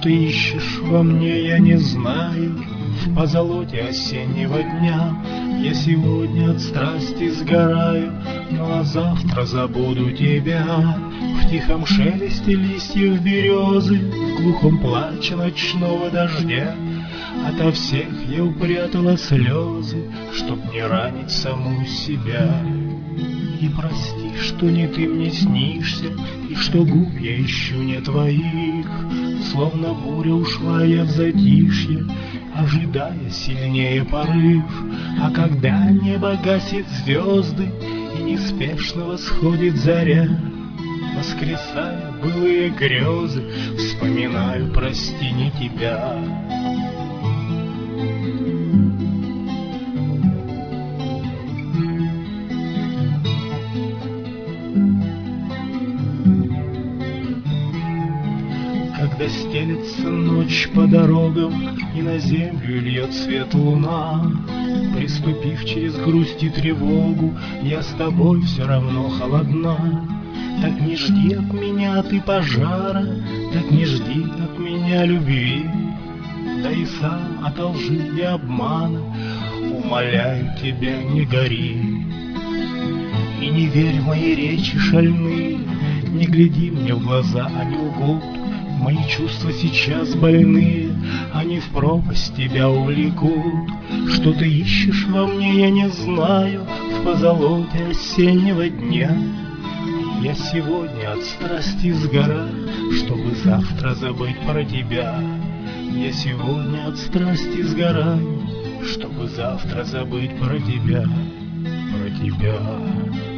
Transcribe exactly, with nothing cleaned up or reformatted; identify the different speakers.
Speaker 1: ты ищешь во мне, я не знаю. В позолоте осеннего дня я сегодня от страсти сгораю, ну а завтра забуду тебя. В тихом шелесте листьев березы, в глухом плаче ночного дождя ото всех я упрятала слезы, чтоб не ранить саму себя. И прости, что не ты мне снишься, и что губ я ищу не твоих. Словно буря ушла я в затишье, ожидая сильнее порыв. А когда небо гасит звезды и неспешно восходит заря, воскресая былые грезы, вспоминаю, прости, не тебя. Когда стелется ночь по дорогам и на землю льет свет луна, приступив через грусть и тревогу, я с тобой все равно холодна. Так не жди от меня ты пожара, так не жди от меня любви. Да и сам от лжи и обмана умоляю тебя, не гори. И не верь в мои речи шальные, не гляди мне в глаза, они лгут. Мои чувства сейчас больные, они в пропасть тебя увлекут. Что ты ищешь во мне, я не знаю, в позолоте осеннего дня. Я сегодня от страсти сгораю, чтобы завтра забыть про тебя. Я сегодня от страсти сгораю, чтобы завтра забыть про тебя, про тебя.